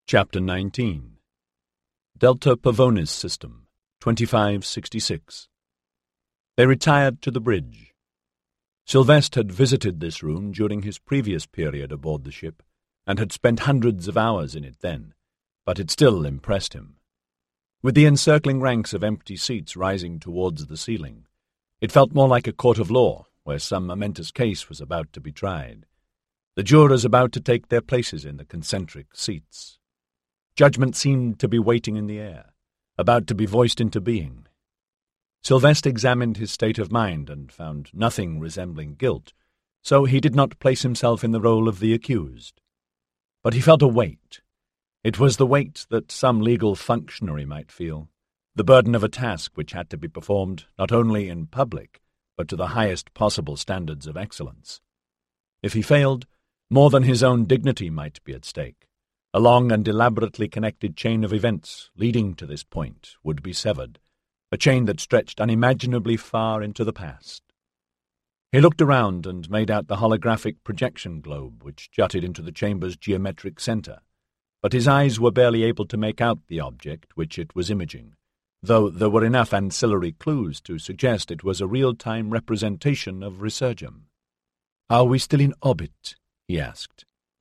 Chapter 19. Delta Pavonis System, 2566. They retired to the bridge. Sylvestre had visited this room during his previous period aboard the ship, and had spent hundreds of hours in it then, but it still impressed him. With the encircling ranks of empty seats rising towards the ceiling, it felt more like a court of law, where some momentous case was about to be tried. The jurors about to take their places in the concentric seats. Judgment seemed to be waiting in the air, about to be voiced into being. Sylvestre examined his state of mind and found nothing resembling guilt, so he did not place himself in the role of the accused. But he felt a weight. It was the weight that some legal functionary might feel, the burden of a task which had to be performed not only in public, but to the highest possible standards of excellence. If he failed, more than his own dignity might be at stake. A long and elaborately connected chain of events leading to this point would be severed, a chain that stretched unimaginably far into the past. He looked around and made out the holographic projection globe which jutted into the chamber's geometric center, but his eyes were barely able to make out the object which it was imaging, though there were enough ancillary clues to suggest it was a real-time representation of Resurgam. "Are we still in orbit?" he asked.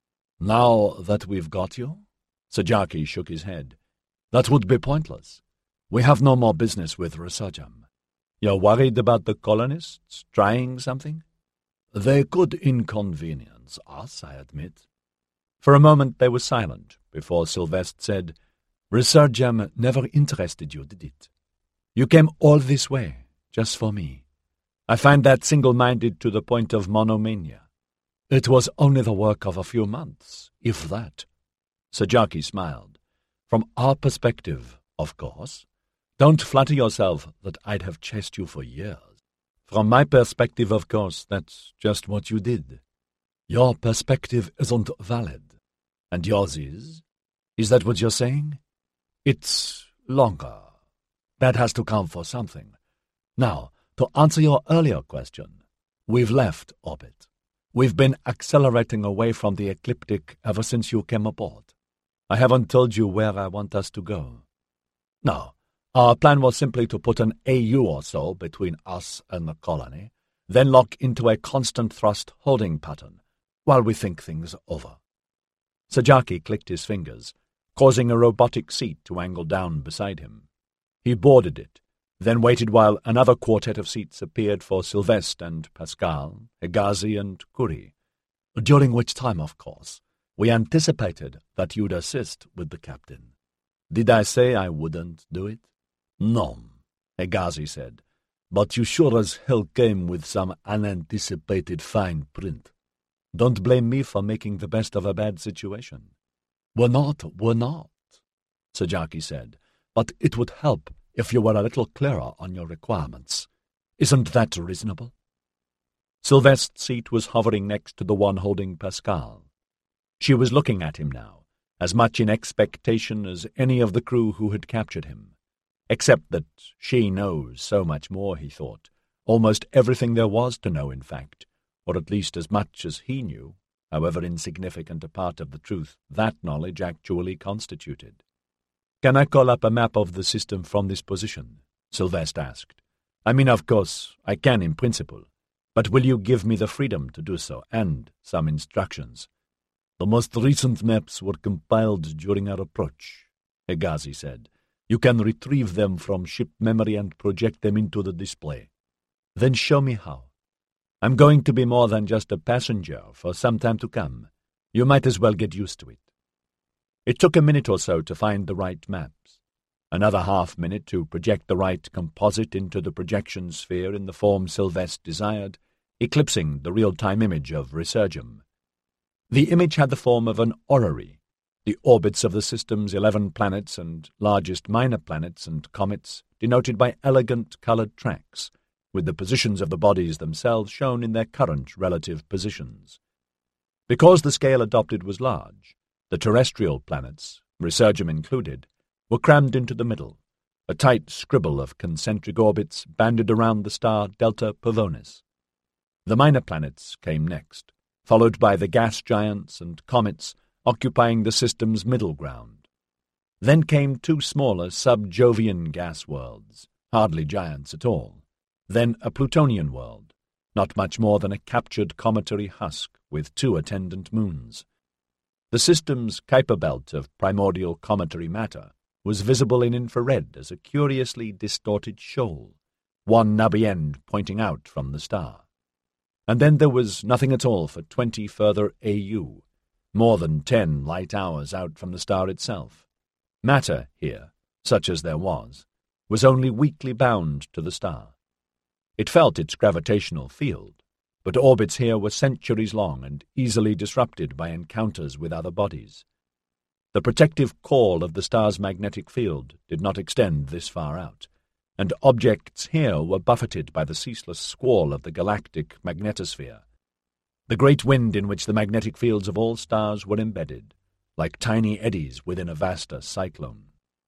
"Now that we've got you?" Sajaki shook his head. "That would be pointless. We have no more business with Resurgam." "You're worried about the colonists trying something?" "They could inconvenience us, I admit." For a moment they were silent, before Sylvestre said, "Resurgam never interested you, did it? You came all this way, just for me. I find that single-minded to the point of monomania. It was only the work of a few months, if that." Sajaki smiled. "From our perspective, of course. Don't flatter yourself that I'd have chased you for years. From my perspective, of course, that's just what you did. Your perspective isn't valid. And yours is? Is that what you're saying? It's longer. That has to count for something. Now, to answer your earlier question, we've left orbit. We've been accelerating away from the ecliptic ever since you came aboard. I haven't told you where I want us to go. No, our plan was simply to put an AU or so between us and the colony, then lock into a constant thrust holding pattern while we think things over." Sajaki clicked his fingers, causing a robotic seat to angle down beside him. He boarded it, then waited while another quartet of seats appeared for Sylvestre and Pascal, Hegazi and Curie, during which time, of course, we anticipated that you'd assist with the captain. Did I say I wouldn't do it? No, Hegazi said, but you sure as hell came with some unanticipated fine print. Don't blame me for making the best of a bad situation. We're not, Sajaki said, but it would help if you were a little clearer on your requirements. Isn't that reasonable? Sylvestre's seat was hovering next to the one holding Pascal. She was looking at him now, as much in expectation as any of the crew who had captured him. Except that she knows so much more, he thought. Almost everything there was to know, in fact, or at least as much as he knew, however insignificant a part of the truth that knowledge actually constituted. "Can I call up a map of the system from this position?" Sylvestre asked. "I mean, of course, I can in principle, but will you give me the freedom to do so, and some instructions?" "The most recent maps were compiled during our approach," Hegazi said. "You can retrieve them from ship memory and project them into the display." "Then show me how. I'm going to be more than just a passenger for some time to come. You might as well get used to it." It took a minute or so to find the right maps, another half-minute to project the right composite into the projection sphere in the form Sylvestre desired, eclipsing the real-time image of Resurgam. The image had the form of an orrery, the orbits of the system's 11 planets and largest minor planets and comets denoted by elegant coloured tracks, with the positions of the bodies themselves shown in their current relative positions. Because the scale adopted was large, the terrestrial planets, Resurgam included, were crammed into the middle, a tight scribble of concentric orbits banded around the star Delta Pavonis. The minor planets came next, followed by the gas giants and comets occupying the system's middle ground. Then came two smaller sub-Jovian gas worlds, hardly giants at all. Then a Plutonian world, not much more than a captured cometary husk with two attendant moons. The system's Kuiper belt of primordial cometary matter was visible in infrared as a curiously distorted shoal, one nubby end pointing out from the star. And then there was nothing at all for 20 further AU, more than 10 light hours out from the star itself. Matter here, such as there was only weakly bound to the star. It felt its gravitational field, but orbits here were centuries long and easily disrupted by encounters with other bodies. The protective core of the star's magnetic field did not extend this far out, and objects here were buffeted by the ceaseless squall of the galactic magnetosphere, the great wind in which the magnetic fields of all stars were embedded, like tiny eddies within a vaster cyclone.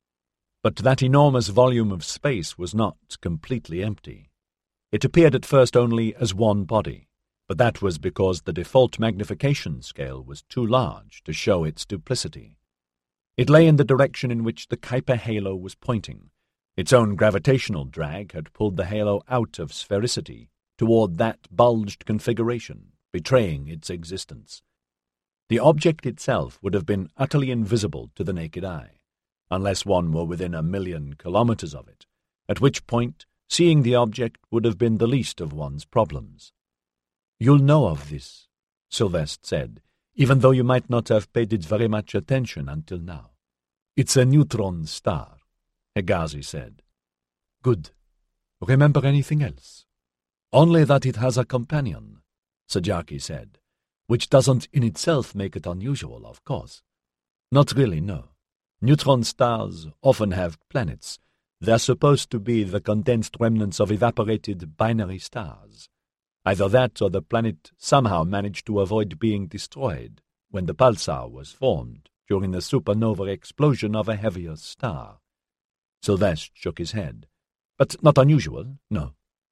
But that enormous volume of space was not completely empty. It appeared at first only as one body, but that was because the default magnification scale was too large to show its duplicity. It lay in the direction in which the Kuiper halo was pointing. Its own gravitational drag had pulled the halo out of sphericity toward that bulged configuration, betraying its existence. The object itself would have been utterly invisible to the naked eye, unless one were within 1,000,000 kilometers of it, at which point seeing the object would have been the least of one's problems. "You'll know of this," Sylvestre said, "even though you might not have paid it very much attention until now." "It's a neutron star," Hegazi said. "Good. Remember anything else?" "Only that it has a companion," Sajaki said, "which doesn't in itself make it unusual, of course." "Not really, no. Neutron stars often have planets. They're supposed to be the condensed remnants of evaporated binary stars. Either that or the planet somehow managed to avoid being destroyed when the pulsar was formed during the supernova explosion of a heavier star." Sylvestre shook his head. "But not unusual, no.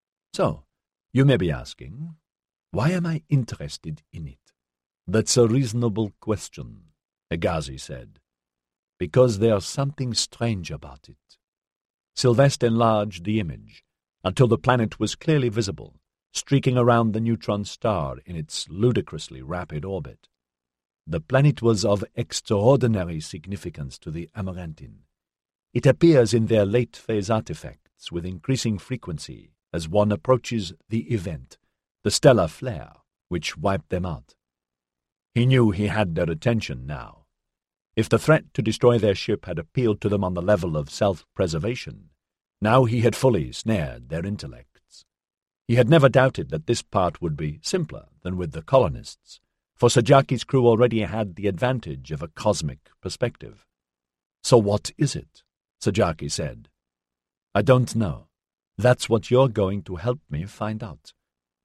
So, you may be asking, why am I interested in it?" "That's a reasonable question," Hegazi said. "Because there's something strange about it." Sylvestre enlarged the image until the planet was clearly visible, streaking around the neutron star in its ludicrously rapid orbit. The planet was of extraordinary significance to the Amarantin. It appears in their late-phase artifacts with increasing frequency as one approaches the event, the stellar flare, which wiped them out. He knew he had their attention now. If the threat to destroy their ship had appealed to them on the level of self-preservation, now he had fully snared their intellects. He had never doubted that this part would be simpler than with the colonists, for Sajaki's crew already had the advantage of a cosmic perspective. "So what is it?" Sajaki said. "I don't know. That's what you're going to help me find out."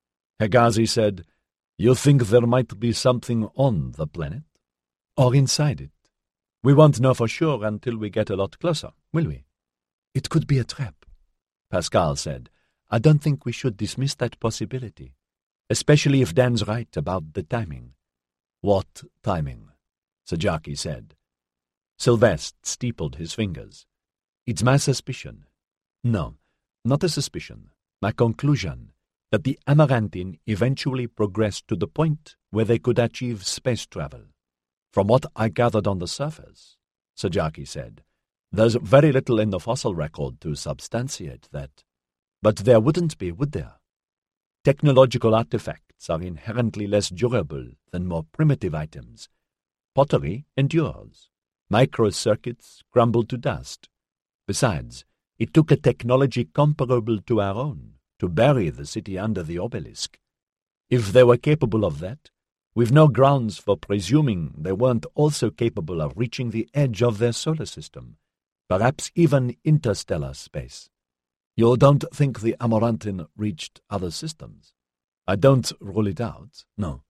Hegazi said, "You think there might be something on the planet? Or inside it? We won't know for sure until we get a lot closer, will we?" "It could be a trap," Pascal said. "I don't think we should dismiss that possibility, especially if Dan's right about the timing." "What timing?" Sajaki said. Sylvestre steepled his fingers. "It's my suspicion. No, not a suspicion. My conclusion that the Amarantin eventually progressed to the point where they could achieve space travel. From what I gathered on the surface," Sajaki said, "there's very little in the fossil record to substantiate that. But there wouldn't be, would there? Technological artifacts are inherently less durable than more primitive items. Pottery endures. Microcircuits crumble to dust. Besides, it took a technology comparable to our own to bury the city under the obelisk. If they were capable of that, we've no grounds for presuming they weren't also capable of reaching the edge of their solar system, perhaps even interstellar space. You don't think the Amarantin reached other systems?" "I don't rule it out, no."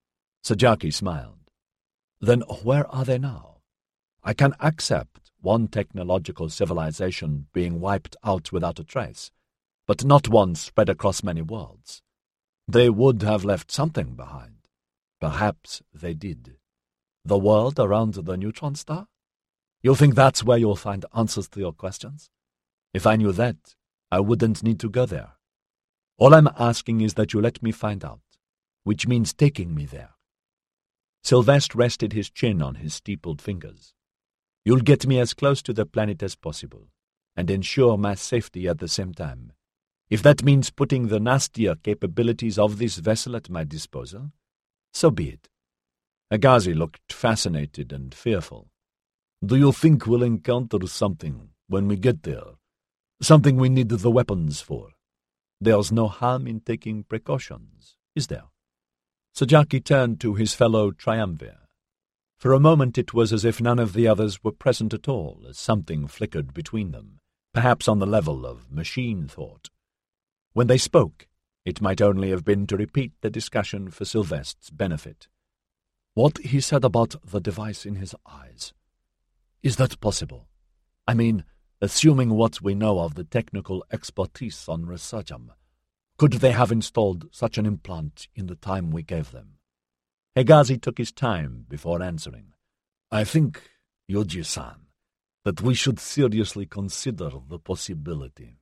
Sajaki smiled. "Then where are they now? I can accept one technological civilization being wiped out without a trace, but not one spread across many worlds. They would have left something behind. Perhaps they did." The world around the neutron star? You think that's where you'll find answers to your questions? If I knew that, I wouldn't need to go there. All I'm asking is that you let me find out, which means taking me there. Sylvestre rested his chin on his steepled fingers. You'll get me as close to the planet as possible, and ensure my safety at the same time. If that means putting the nastier capabilities of this vessel at my disposal, so be it. Hegazi looked fascinated and fearful. Do you think we'll encounter something when we get there? Something we need the weapons for? There's no harm in taking precautions, is there? Sojaki turned to his fellow triumvir. For a moment it was as if none of the others were present at all, as something flickered between them, perhaps on the level of machine thought. When they spoke, it might only have been to repeat the discussion for Sylvestre's benefit. What he said about the device in his eyes. Is that possible? I mean, assuming what we know of the technical expertise on Resurgam, could they have installed such an implant in the time we gave them? Hegazi took his time before answering. I think, Yoji-san, that we should seriously consider the possibility.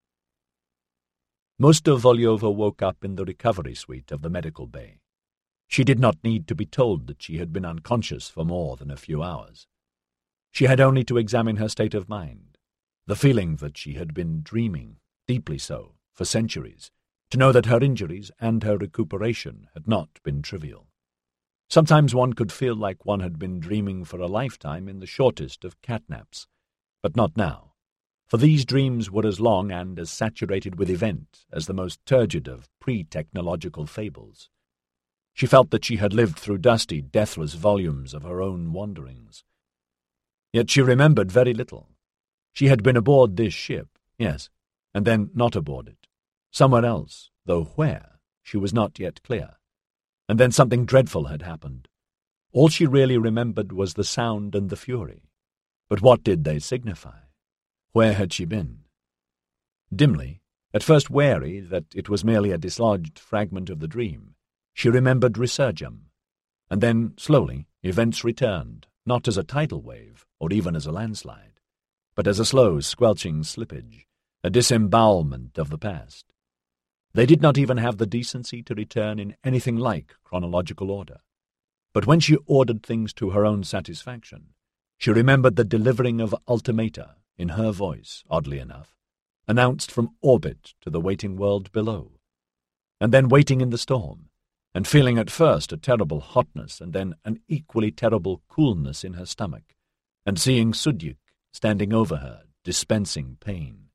Mosta Volyova woke up in the recovery suite of the medical bay. She did not need to be told that she had been unconscious for more than a few hours. She had only to examine her state of mind, the feeling that she had been dreaming, deeply so, for centuries, to know that her injuries and her recuperation had not been trivial. Sometimes one could feel like one had been dreaming for a lifetime in the shortest of catnaps, but not now, for these dreams were as long and as saturated with event as the most turgid of pre-technological fables. She felt that she had lived through dusty, deathless volumes of her own wanderings. Yet she remembered very little. She had been aboard this ship, yes, and then not aboard it. Somewhere else, though where, she was not yet clear. And then something dreadful had happened. All she really remembered was the sound and the fury. But what did they signify? Where had she been? Dimly, at first wary that it was merely a dislodged fragment of the dream, she remembered Resurgam. And then, slowly, events returned, not as a tidal wave, or even as a landslide, but as a slow, squelching slippage, a disembowelment of the past. They did not even have the decency to return in anything like chronological order. But when she ordered things to her own satisfaction, she remembered the delivering of ultimata, in her voice, oddly enough, announced from orbit to the waiting world below. And then waiting in the storm, and feeling at first a terrible hotness and then an equally terrible coolness in her stomach, and seeing Sudyik standing over her, dispensing pain.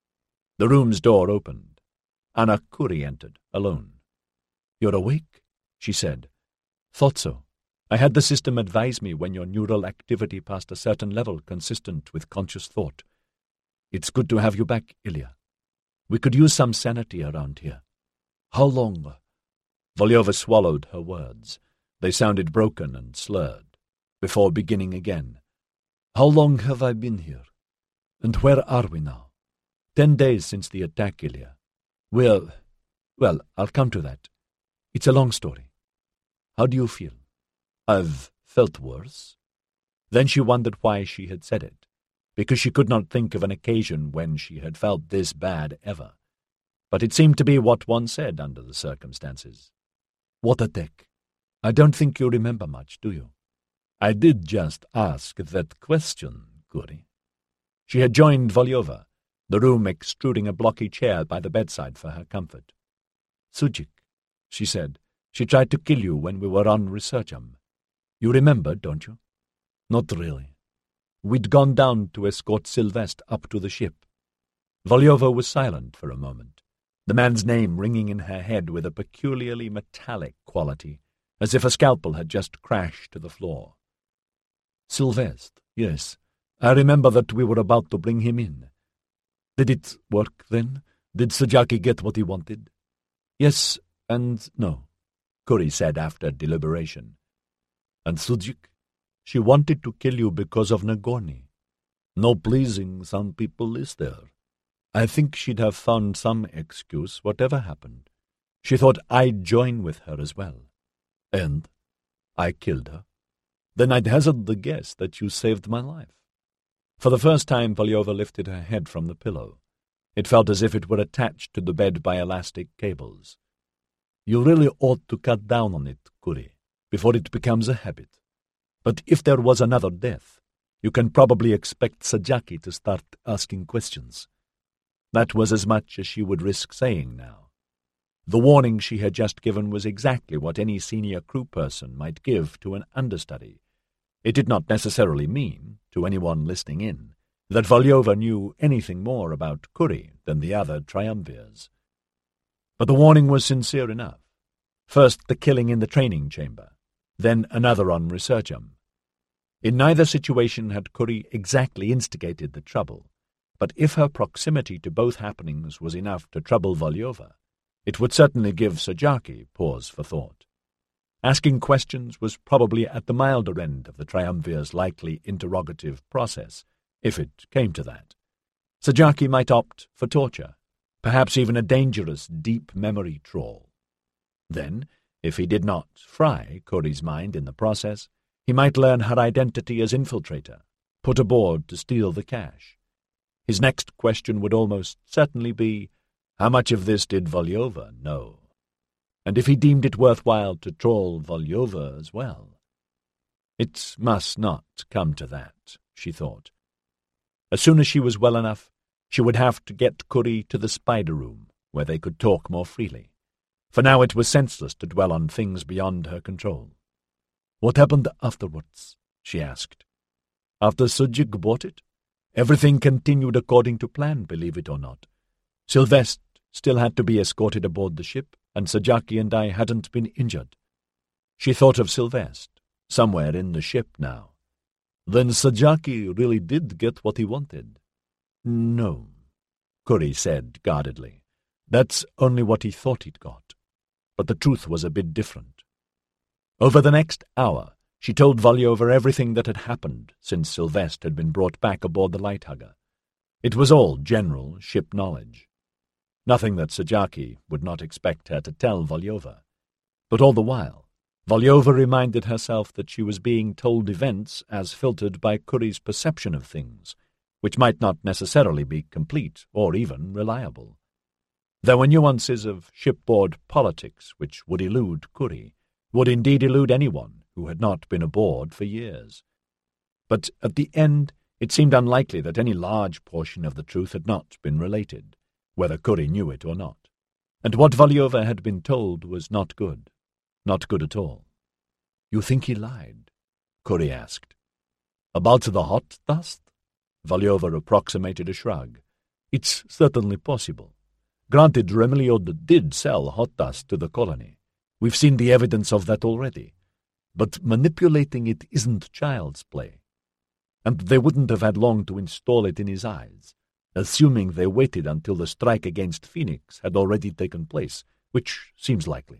The room's door opened. Anna Kuri entered, alone. "You're awake?" she said. "Thought so. I had the system advise me when your neural activity passed a certain level consistent with conscious thought. It's good to have you back, Ilya. We could use some sanity around here. How long?" Volyova swallowed her words. They sounded broken and slurred, before beginning again. "How long have I been here? And where are we now?" 10 days since the attack, Ilya. Well, I'll come to that. It's a long story. How do you feel?" "I've felt worse." Then she wondered why she had said it, because she could not think of an occasion when she had felt this bad ever. But it seemed to be what one said under the circumstances. "What attack? I don't think you remember much, do you?" "I did just ask that question, Kuri." She had joined Volyova, the room extruding a blocky chair by the bedside for her comfort. "Sudyik," she said, "she tried to kill you when we were on Resurgam. You remember, don't you?" "Not really. We'd gone down to escort Sylvestre up to the ship." Volyova was silent for a moment, the man's name ringing in her head with a peculiarly metallic quality, as if a scalpel had just crashed to the floor. "Sylvestre, yes. I remember that we were about to bring him in. Did it work, then? Did Sojaki get what he wanted?" "Yes and no," Kuri said after deliberation. "And Sudyik? She wanted to kill you because of Nagorny. No pleasing some people, is there? I think she'd have found some excuse, whatever happened. She thought I'd join with her as well. And I killed her. Then I'd hazard the guess that you saved my life." For the first time, Volyova lifted her head from the pillow. It felt as if it were attached to the bed by elastic cables. "You really ought to cut down on it, Kuri, before it becomes a habit. But if there was another death, you can probably expect Sajaki to start asking questions." That was as much as she would risk saying now. The warning she had just given was exactly what any senior crew person might give to an understudy. It did not necessarily mean, to anyone listening in, that Volyova knew anything more about Kuri than the other triumvirs. But the warning was sincere enough. First the killing in the training chamber, then another on Resurgam. In neither situation had Kuri exactly instigated the trouble, but if her proximity to both happenings was enough to trouble Volyova, it would certainly give Sajaki pause for thought. Asking questions was probably at the milder end of the triumvir's likely interrogative process, if it came to that. Sajaki might opt for torture, perhaps even a dangerous deep memory trawl. Then, if he did not fry Kuri's mind in the process, he might learn her identity as infiltrator, put aboard to steal the cash. His next question would almost certainly be, how much of this did Volyova know? And if he deemed it worthwhile to trawl Volyova as well. It must not come to that, she thought. As soon as she was well enough, she would have to get Kuri to the spider room, where they could talk more freely. For now it was senseless to dwell on things beyond her control. "What happened afterwards?" she asked. "After Sujik bought it? Everything continued according to plan, believe it or not. Sylvestre still had to be escorted aboard the ship, and Sajaki and I hadn't been injured." She thought of Sylvestre, somewhere in the ship now. "Then Sajaki really did get what he wanted?" "No," Kuri said guardedly. "That's only what he thought he'd got." But the truth was a bit different. Over the next hour, she told Volyova everything that had happened since Sylvestre had been brought back aboard the Lighthugger. It was all general ship knowledge. Nothing that Sajaki would not expect her to tell Volyova. But all the while, Volyova reminded herself that she was being told events as filtered by Kuri's perception of things, which might not necessarily be complete or even reliable. There were nuances of shipboard politics which would elude Kuri, would indeed elude anyone who had not been aboard for years. But at the end, it seemed unlikely that any large portion of the truth had not been related, whether Kuri knew it or not. And what Volyova had been told was not good at all. "You think he lied?" Kuri asked. "About the hot dust?" Volyova approximated a shrug. "It's certainly possible. Granted, Remeliod did sell hot dust to the colony. We've seen the evidence of that already. But manipulating it isn't child's play. And they wouldn't have had long to install it in his eyes, assuming they waited until the strike against Phoenix had already taken place, which seems likely.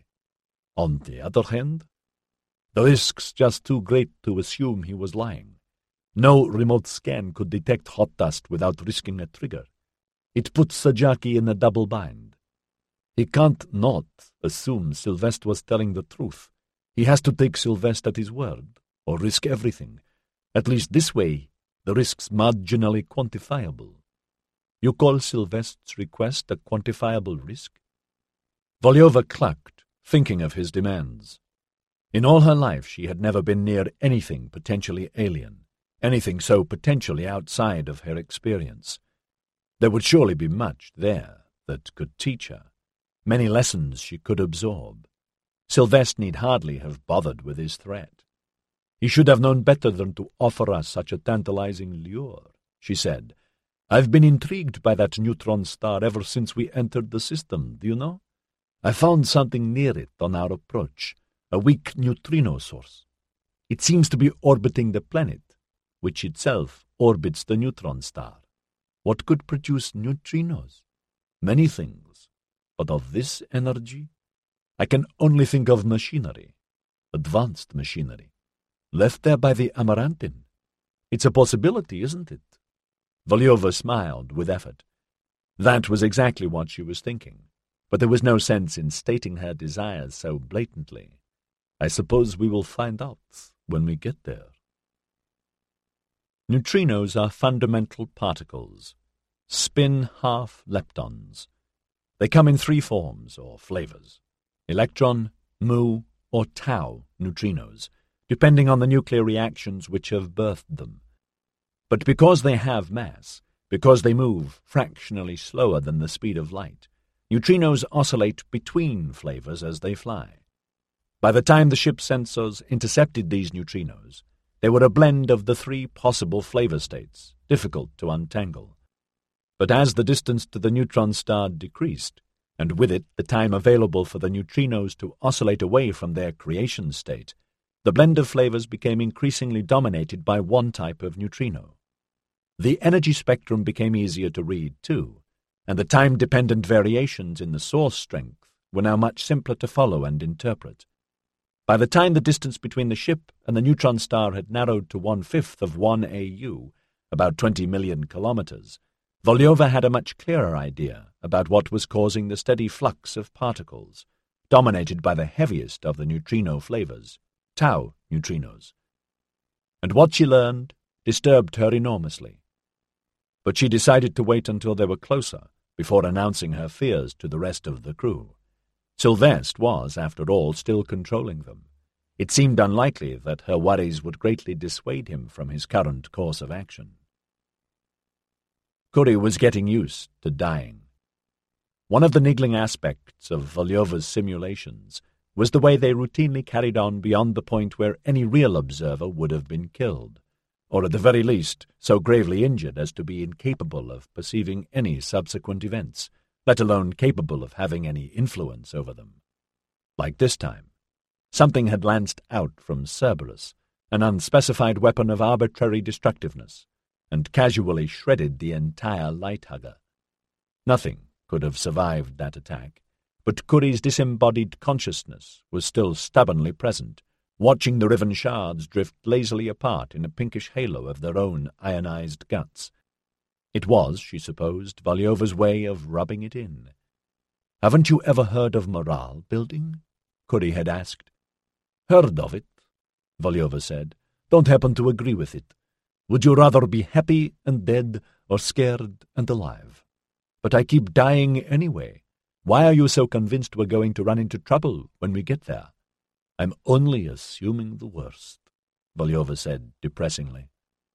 On the other hand, the risk's just too great to assume he was lying. No remote scan could detect hot dust without risking a trigger. It puts Sajaki in a double bind. He can't not assume Sylvestre was telling the truth. He has to take Sylvestre at his word, or risk everything. At least this way, the risk's marginally quantifiable. You call Sylvestre's request a quantifiable risk? Volyova clucked, thinking of his demands. In all her life she had never been near anything potentially alien, anything so potentially outside of her experience. There would surely be much there that could teach her, many lessons she could absorb. Sylvestre need hardly have bothered with his threat. He should have known better than to offer us such a tantalizing lure, she said. I've been intrigued by that neutron star ever since we entered the system, do you know? I found something near it on our approach, a weak neutrino source. It seems to be orbiting the planet, which itself orbits the neutron star. What could produce neutrinos? Many things. But of this energy, I can only think of machinery, advanced machinery, left there by the Amarantin. It's a possibility, isn't it? Volyova smiled with effort. That was exactly what she was thinking, but there was no sense in stating her desires so blatantly. I suppose we will find out when we get there. Neutrinos are fundamental particles, spin-half leptons. They come in three forms or flavors: electron, mu, or tau neutrinos, depending on the nuclear reactions which have birthed them. But because they have mass, because they move fractionally slower than the speed of light, neutrinos oscillate between flavors as they fly. By the time the ship's sensors intercepted these neutrinos, they were a blend of the three possible flavor states, difficult to untangle. But as the distance to the neutron star decreased, and with it the time available for the neutrinos to oscillate away from their creation state, the blend of flavors became increasingly dominated by one type of neutrino. The energy spectrum became easier to read, too, and the time-dependent variations in the source strength were now much simpler to follow and interpret. By the time the distance between the ship and the neutron star had narrowed to 1/5 of 1 AU, about 20 million kilometers, Volyova had a much clearer idea about what was causing the steady flux of particles, dominated by the heaviest of the neutrino flavors, tau neutrinos. And what she learned disturbed her enormously. But she decided to wait until they were closer before announcing her fears to the rest of the crew. Sylvestre was, after all, still controlling them. It seemed unlikely that her worries would greatly dissuade him from his current course of action. Curie was getting used to dying. One of the niggling aspects of Volyova's simulations was the way they routinely carried on beyond the point where any real observer would have been killed, or at the very least so gravely injured as to be incapable of perceiving any subsequent events, let alone capable of having any influence over them. Like this time, something had lanced out from Cerberus, an unspecified weapon of arbitrary destructiveness, and casually shredded the entire light-hugger. Nothing could have survived that attack, but Curie's disembodied consciousness was still stubbornly present, watching the riven shards drift lazily apart in a pinkish halo of their own ionized guts. It was, she supposed, Volyova's way of rubbing it in. "Haven't you ever heard of morale building?" Curie had asked. "Heard of it," Volyova said. "Don't happen to agree with it. Would you rather be happy and dead or scared and alive? But I keep dying anyway. Why are you so convinced we're going to run into trouble when we get there?" "I'm only assuming the worst," Volyova said depressingly.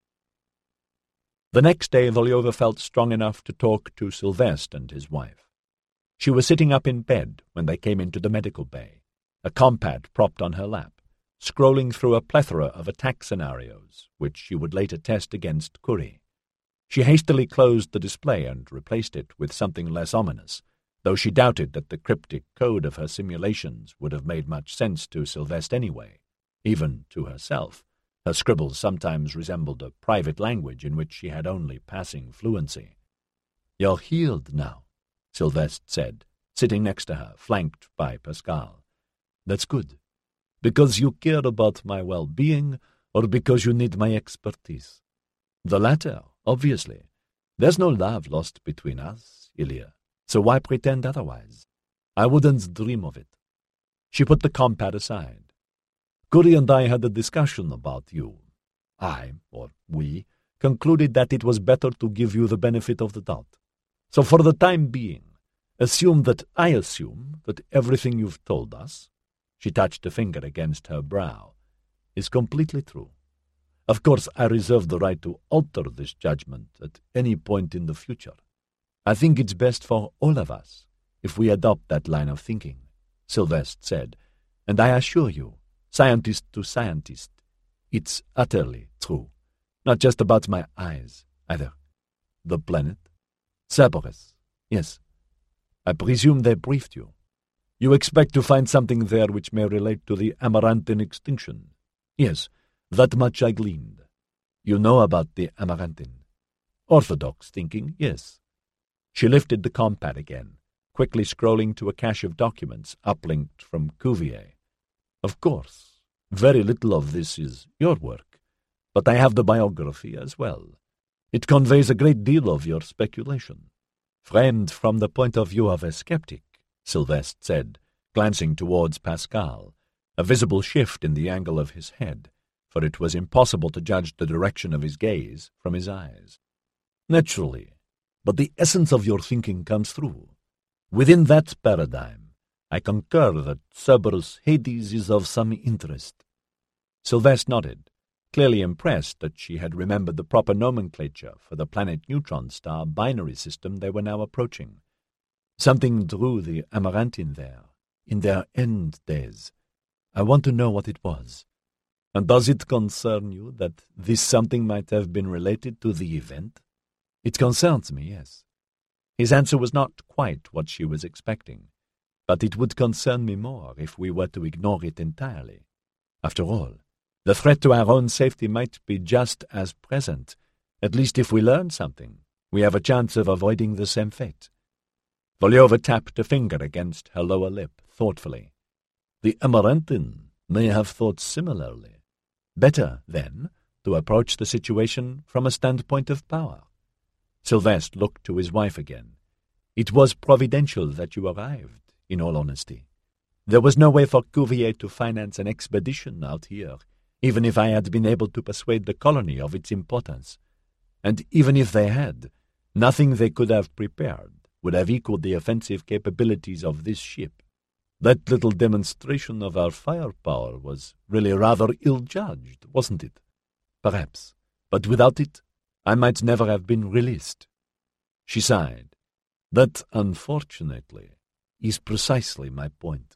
The next day Volyova felt strong enough to talk to Sylvestre and his wife. She was sitting up in bed when they came into the medical bay, a compad propped on her lap, scrolling through a plethora of attack scenarios, which she would later test against Curie. She hastily closed the display and replaced it with something less ominous, though she doubted that the cryptic code of her simulations would have made much sense to Sylvestre anyway, even to herself. Her scribbles sometimes resembled a private language in which she had only passing fluency. "You're healed now," Sylvestre said, sitting next to her, flanked by Pascal. "That's good. Because you care about my well-being, or because you need my expertise?" "The latter, obviously. There's no love lost between us, Ilya, so why pretend otherwise? I wouldn't dream of it." She put the compad aside. "Curie and I had a discussion about you. We, concluded that it was better to give you the benefit of the doubt. So for the time being, assume that I assume that everything you've told us," she touched a finger against her brow, "is completely true. Of course, I reserve the right to alter this judgment at any point in the future. I think it's best for all of us if we adopt that line of thinking," Sylvestre said, "and I assure you, scientist to scientist, it's utterly true. Not just about my eyes, either. The planet? Cerberus. Yes. I presume they briefed you. You expect to find something there which may relate to the Amaranthine extinction. Yes, that much I gleaned. You know about the Amaranthine. Orthodox thinking, yes." She lifted the compad again, quickly scrolling to a cache of documents uplinked from Cuvier. "Of course, very little of this is your work, but I have the biography as well. It conveys a great deal of your speculation." "Framed from the point of view of a skeptic," Sylvestre said, glancing towards Pascal, a visible shift in the angle of his head, for it was impossible to judge the direction of his gaze from his eyes. Naturally, but the essence of your thinking comes through. Within that paradigm, I concur that Cerberus Hades is of some interest. Sylvester nodded, clearly impressed that she had remembered the proper nomenclature for the planet-neutron star binary system they were now approaching. Something drew the Amarantine there, in their end days. I want to know what it was. And does it concern you that this something might have been related to the event? It concerns me, yes. His answer was not quite what she was expecting, but it would concern me more if we were to ignore it entirely. After all, the threat to our own safety might be just as present. At least if we learn something, we have a chance of avoiding the same fate. Voliova tapped a finger against her lower lip thoughtfully. The Amarantine may have thought similarly. Better, then, to approach the situation from a standpoint of power. Sylvester looked to his wife again. It was providential that you arrived, in all honesty. There was no way for Cuvier to finance an expedition out here, even if I had been able to persuade the colony of its importance. And even if they had, nothing they could have prepared would have equaled the offensive capabilities of this ship. That little demonstration of our firepower was really rather ill-judged, wasn't it? Perhaps, but without it, I might never have been released. She sighed. That, unfortunately, is precisely my point.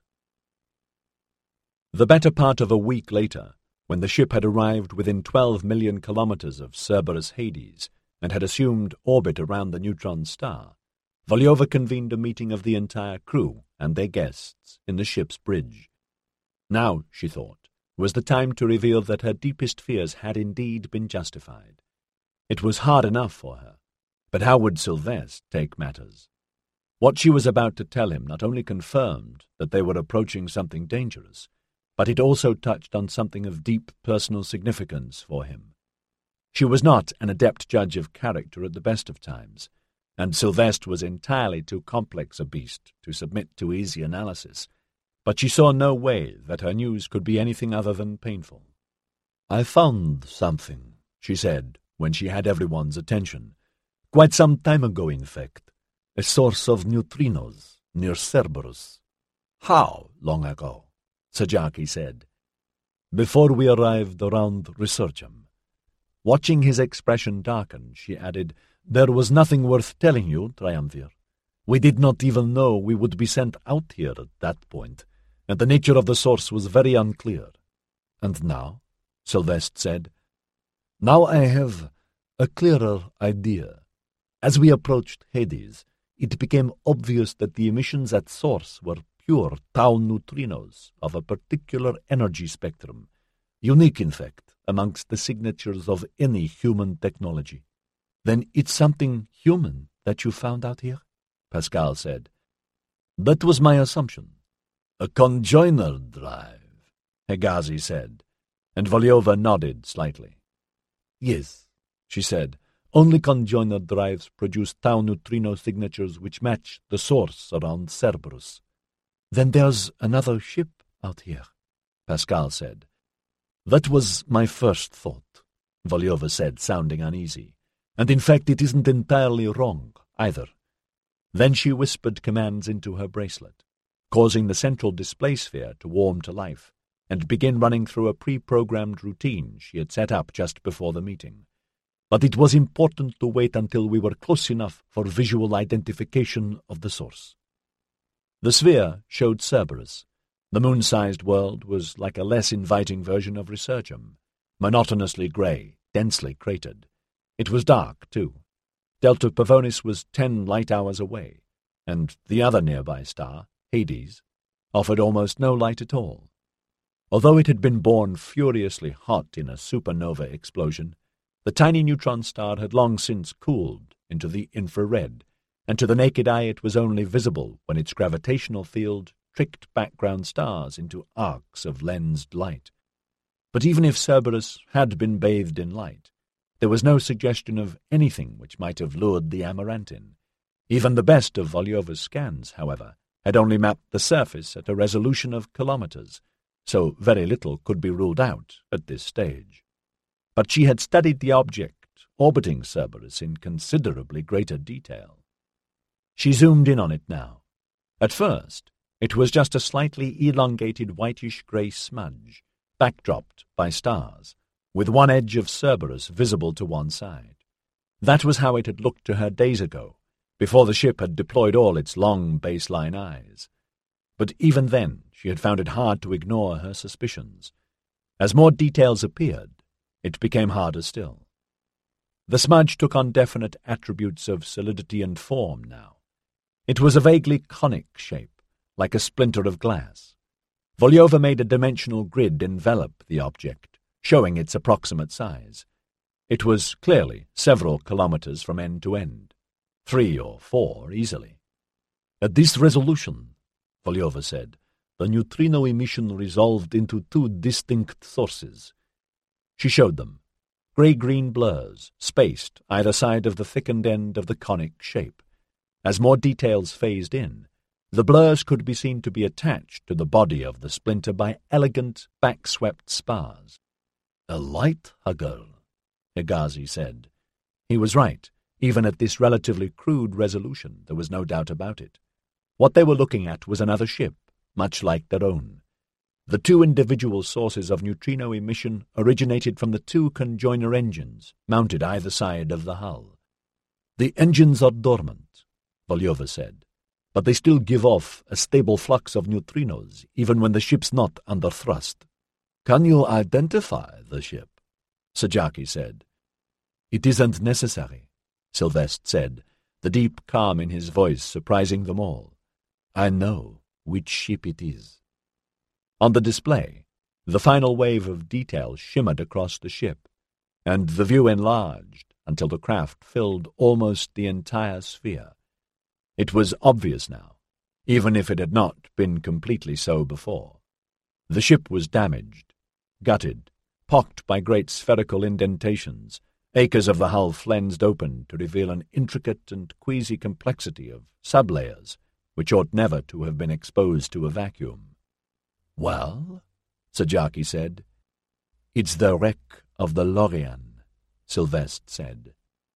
The better part of a week later, when the ship had arrived within 12 million kilometers of Cerberus Hades and had assumed orbit around the neutron star, Voliova convened a meeting of the entire crew and their guests in the ship's bridge. Now, she thought, was the time to reveal that her deepest fears had indeed been justified. It was hard enough for her, but how would Sylvester take matters? What she was about to tell him not only confirmed that they were approaching something dangerous, but it also touched on something of deep personal significance for him. She was not an adept judge of character at the best of times, and Sylvester was entirely too complex a beast to submit to easy analysis, but she saw no way that her news could be anything other than painful. I found something, she said, when she had everyone's attention. Quite some time ago, in fact. A source of neutrinos near Cerberus. How long ago? Sajaki said. Before we arrived around Resurgam. Watching his expression darken, she added, There was nothing worth telling you, Triumvir. We did not even know we would be sent out here at that point, and the nature of the source was very unclear. And now? Sylvester said. Now I have a clearer idea. As we approached Hades, it became obvious that the emissions at source were pure tau neutrinos of a particular energy spectrum, unique, in fact, amongst the signatures of any human technology. Then it's something human that you found out here? Pascal said. That was my assumption. A conjoiner drive, Hegazi said, and Voliova nodded slightly. Yes, she said. Only conjoiner drives produce tau neutrino signatures which match the source around Cerberus. Then there's another ship out here, Pascal said. That was my first thought, Voliova said, sounding uneasy. And in fact it isn't entirely wrong, either. Then she whispered commands into her bracelet, causing the central display sphere to warm to life, and begin running through a pre-programmed routine she had set up just before the meeting. But it was important to wait until we were close enough for visual identification of the source. The sphere showed Cerberus. The moon-sized world was like a less inviting version of Resurgam, monotonously grey, densely cratered. It was dark, too. Delta Pavonis was 10 light-hours away, and the other nearby star, Hades, offered almost no light at all. Although it had been born furiously hot in a supernova explosion, the tiny neutron star had long since cooled into the infrared, and to the naked eye it was only visible when its gravitational field tricked background stars into arcs of lensed light. But even if Cerberus had been bathed in light, there was no suggestion of anything which might have lured the Amarantine. Even the best of Voliova's scans, however, had only mapped the surface at a resolution of kilometers, so very little could be ruled out at this stage. But she had studied the object orbiting Cerberus in considerably greater detail. She zoomed in on it now. At first, it was just a slightly elongated whitish-grey smudge, backdropped by stars, with one edge of Cerberus visible to one side. That was how it had looked to her days ago, before the ship had deployed all its long baseline eyes. But even then she had found it hard to ignore her suspicions. As more details appeared, it became harder still. The smudge took on definite attributes of solidity and form now. It was a vaguely conic shape, like a splinter of glass. Volyova made a dimensional grid envelop the object, showing its approximate size. It was clearly several kilometers from end to end, 3 or 4 easily. At this resolution, Volyova said, the neutrino emission resolved into 2 distinct sources. She showed them, grey-green blurs, spaced either side of the thickened end of the conic shape. As more details phased in, the blurs could be seen to be attached to the body of the splinter by elegant, back-swept spars. A light hugger, Higazi said. He was right. Even at this relatively crude resolution, there was no doubt about it. What they were looking at was another ship, much like their own. The 2 individual sources of neutrino emission originated from the 2 conjoiner engines mounted either side of the hull. The engines are dormant, Volyova said, but they still give off a stable flux of neutrinos even when the ship's not under thrust. Can you identify the ship? Sajaki said. It isn't necessary, Sylvestre said, the deep calm in his voice surprising them all. I know which ship it is. On the display, the final wave of detail shimmered across the ship, and the view enlarged until the craft filled almost the entire sphere. It was obvious now, even if it had not been completely so before. The ship was damaged, gutted, pocked by great spherical indentations, acres of the hull flensed open to reveal an intricate and queasy complexity of sublayers which ought never to have been exposed to a vacuum. Well, Sajaki said. It's the wreck of the Lorien, Sylvestre said.